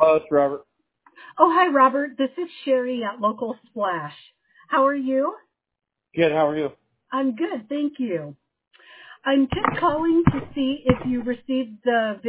Hello, it's Robert. Oh, hi, Robert. This is Sherry at Local Splash. How are you? Good, how are you? I'm good, thank you. I'm just calling to see if you received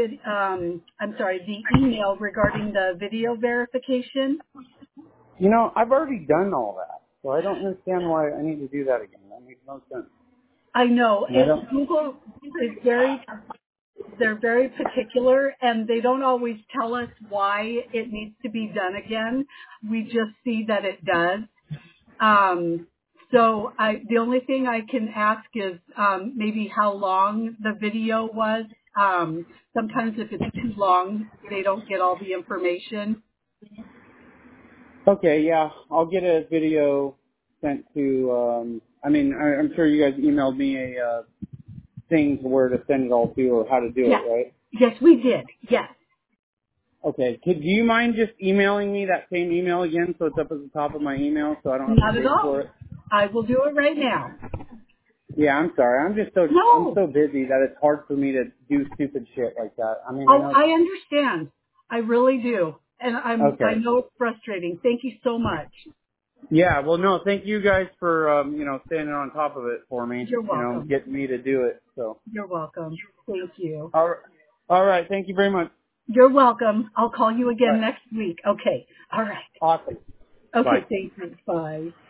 the email regarding the video verification. You know, I've already done all that, so I don't understand why I need to do that again. That makes no sense. I know And I don't. Google is they're very particular, and they don't always tell us why it needs to be done again. We just see that it does. The only thing I can ask is maybe how long the video was. Sometimes if it's too long, they don't get all the information. Okay, yeah, I'll get a video sent to. I'm sure you guys emailed me a thing to where to send it all to or how to do it, Yes, right? yes, we did. Yes, Okay, do you mind just emailing me that same email again so it's up at the top of my email so I don't have to not at dig all. for it? I will do it right now. Yeah, I'm sorry. I'm No. so busy that it's hard for me to do stupid shit like that. I mean, I Oh, know. I understand. I really do. And I Okay. know it's frustrating. Thank you so much. Yeah, well, no, thank you guys for, standing on top of it for me, You're welcome. getting me to do it. So, You're welcome. Thank you. all right. Thank you very much. You're welcome. I'll call you All again right. next week. Okay. All right. Awesome. Okay. Bye. Thank you. Bye.